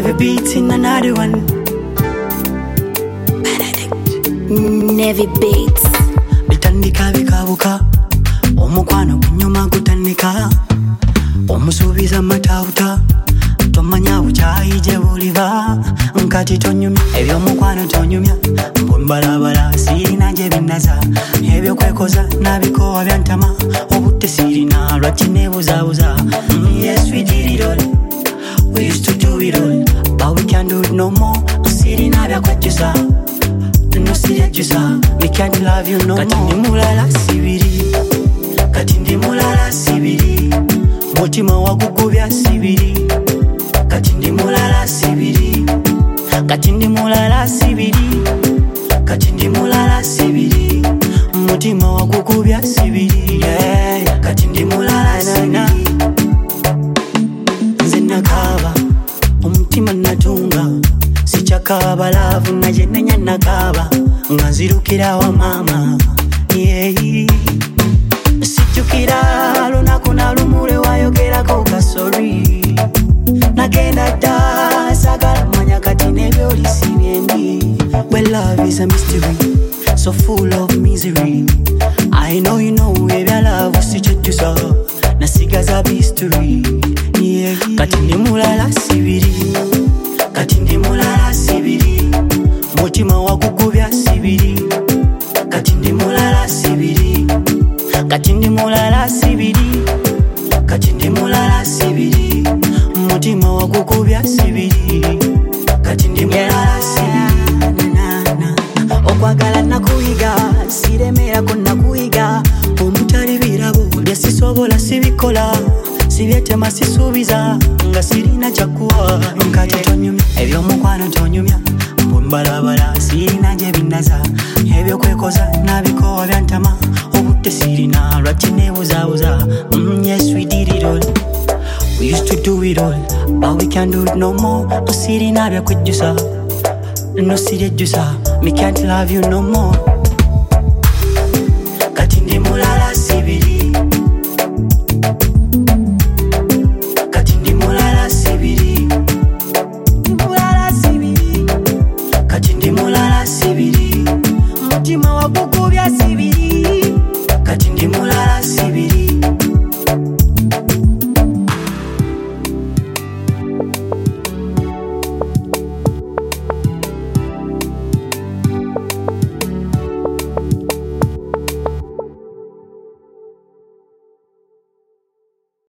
Never beating another one. Never beats. Bitandika bikabuka, omukwano kunyuma gutandika, omusuubiza matauta, tomanya buchayi gye buliba, nkati tonyumya, ebyomukwano tonyumya, mbumbalabala sirina gye binaza, ebyokwekoza nabikowa byantama, obudde sirina lwaki nebuzabuza. Yes, we did it all, we used to do it all, but we can't do it no more. Sirina byakwejjusa, no sirejjusa, we can't love you no more. Kati ndi mulala sibiri, kati ndi mulala sibiri, mutima wagugubya sibiri, kati ndi mulala sibiri, kati ndi mulala sibiri, kati ndi mulala sibiri, mutima wagugubya sibiri, yeah. Kati ndi mulala sibiri, nze nakaba omutima natunga, sichakaba laavu naye nenya nakaba nga nzirukira wa mama, yeah. Sijjukira lunaku nalumule wayogerako kasori, nagenda dda sagala manya kati n'ebyoli sibyendi. Well, love is a mystery, so full of misery. I know you know ebya love sikyejjusa, nasigaza history, yeah. Kati ndi mulala sibiri, kati ndi mulala sibiri, mutima wagugubya sibiri, kati ndi mulala sibiri, kati ndi mulala sibiri, kati ndi mulala sibiri, mutima wagugubya sibiri, kati ndi mulala sibiri. Okwagala nakuyiga, siremerako nakuyiga, omutali birabo byesisobola sibikola, sibyetema sisuubiza nga sirina kyakuwa, nkati tonyumya, ebyomukwano tonyumya, mbumbalabala sirina gye binaza, ebyokwekoza nabikowa byantama, obudde sirina lwaki nebuzabuza. Yes, we did it all, we used to do it all, but we can't do it no more. Sirina byakwejjusa, no sirejjusa, me can't love you no more.